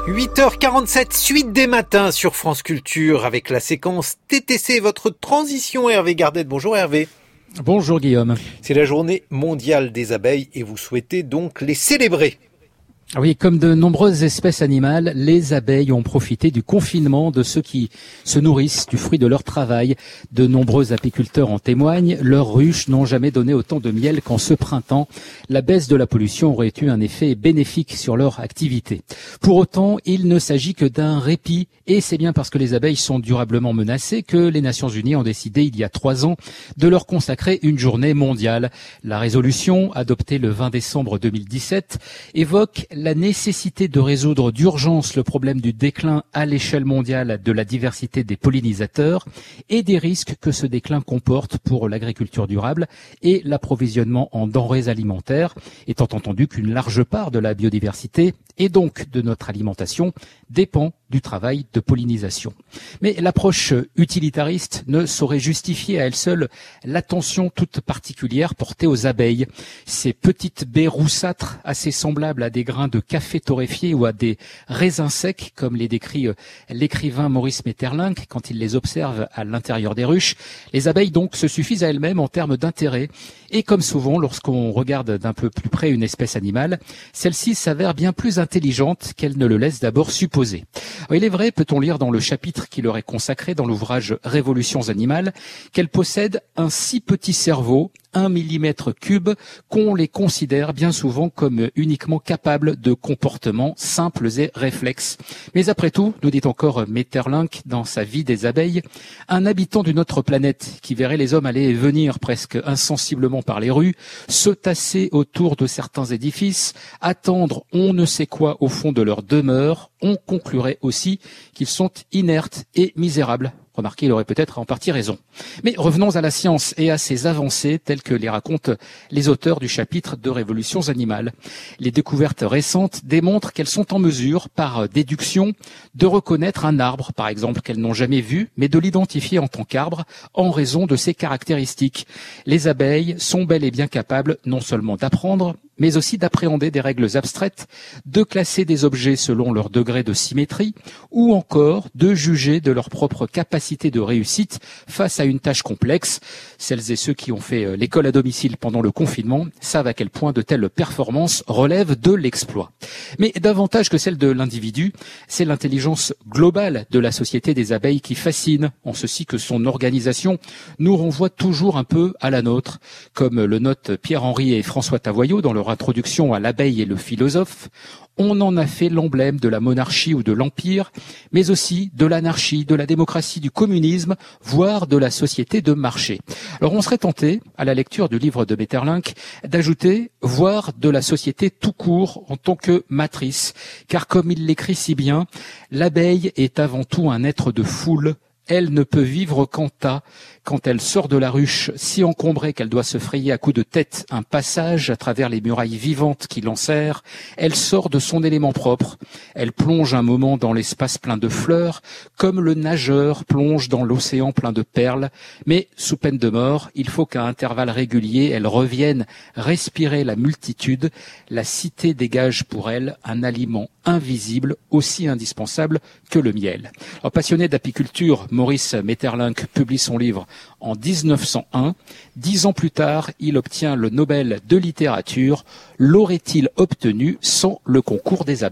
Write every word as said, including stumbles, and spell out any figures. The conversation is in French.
huit heures quarante-sept, suite des matins sur France Culture avec la séquence T T C, votre transition Hervé Gardette. Bonjour Hervé. Bonjour Guillaume. C'est la journée mondiale des abeilles et vous souhaitez donc les célébrer. Oui, comme de nombreuses espèces animales, les abeilles ont profité du confinement de ceux qui se nourrissent du fruit de leur travail. De nombreux apiculteurs en témoignent, leurs ruches n'ont jamais donné autant de miel qu'en ce printemps. La baisse de la pollution aurait eu un effet bénéfique sur leur activité. Pour autant, il ne s'agit que d'un répit, et c'est bien parce que les abeilles sont durablement menacées que les Nations Unies ont décidé il y a trois ans de leur consacrer une journée mondiale. La résolution, adoptée le vingt décembre deux mille dix-sept, évoque la nécessité de résoudre d'urgence le problème du déclin à l'échelle mondiale de la diversité des pollinisateurs et des risques que ce déclin comporte pour l'agriculture durable et l'approvisionnement en denrées alimentaires, étant entendu qu'une large part de la biodiversité et donc de notre alimentation dépend du travail de pollinisation. Mais l'approche utilitariste ne saurait justifier à elle seule l'attention toute particulière portée aux abeilles. Ces petites baies roussâtres, assez semblables à des grains de café torréfié ou à des raisins secs, comme les décrit l'écrivain Maurice Maeterlinck quand il les observe à l'intérieur des ruches. Les abeilles donc se suffisent à elles-mêmes en termes d'intérêt. Et comme souvent, lorsqu'on regarde d'un peu plus près une espèce animale, celle-ci s'avère bien plus intelligente qu'elle ne le laisse d'abord supposer. Alors, il est vrai, peut-on lire dans le chapitre qui leur est consacré dans l'ouvrage Révolutions animales, qu'elles possèdent un si petit cerveau, un millimètre cube, qu'on les considère bien souvent comme uniquement capables de comportements simples et réflexes. Mais après tout, nous dit encore Maeterlinck dans sa Vie des abeilles, un habitant d'une autre planète qui verrait les hommes aller et venir presque insensiblement par les rues, se tasser autour de certains édifices, attendre on ne sait quoi au fond de leur demeure, on conclurait aussi qu'ils sont inertes et misérables. Remarquez, il aurait peut-être en partie raison. Mais revenons à la science et à ses avancées telles que les racontent les auteurs du chapitre de Révolutions animales. Les découvertes récentes démontrent qu'elles sont en mesure, par déduction, de reconnaître un arbre, par exemple, qu'elles n'ont jamais vu, mais de l'identifier en tant qu'arbre en raison de ses caractéristiques. Les abeilles sont bel et bien capables non seulement d'apprendre, mais aussi d'appréhender des règles abstraites, de classer des objets selon leur degré de symétrie, ou encore de juger de leur propre capacité de réussite face à une tâche complexe. Celles et ceux qui ont fait l'école à domicile pendant le confinement savent à quel point de telles performances relèvent de l'exploit. Mais davantage que celle de l'individu, c'est l'intelligence globale de la société des abeilles qui fascine, en ceci que son organisation nous renvoie toujours un peu à la nôtre, comme le notent Pierre-Henri et François Tavoyot dans leur introduction à l'abeille et le philosophe. On en a fait l'emblème de la monarchie ou de l'empire, mais aussi de l'anarchie, de la démocratie, du communisme, voire de la société de marché. Alors on serait tenté, à la lecture du livre de Maeterlinck, d'ajouter « voire de la société tout court en tant que matrice », car comme il l'écrit si bien, l'abeille est avant tout un être de foule. Elle ne peut vivre qu'en tas. Quand elle sort de la ruche, si encombrée qu'elle doit se frayer à coups de tête un passage à travers les murailles vivantes qui l'enserrent, elle sort de son élément propre. Elle plonge un moment dans l'espace plein de fleurs, comme le nageur plonge dans l'océan plein de perles. Mais, sous peine de mort, il faut qu'à intervalles réguliers, elle revienne respirer la multitude. La cité dégage pour elle un aliment invisible, aussi indispensable que le miel. Alors, passionné d'apiculture, Maurice Maeterlinck publie son livre en dix-neuf cent un. Dix ans plus tard, il obtient le Nobel de littérature. L'aurait-il obtenu sans le concours des abeilles ?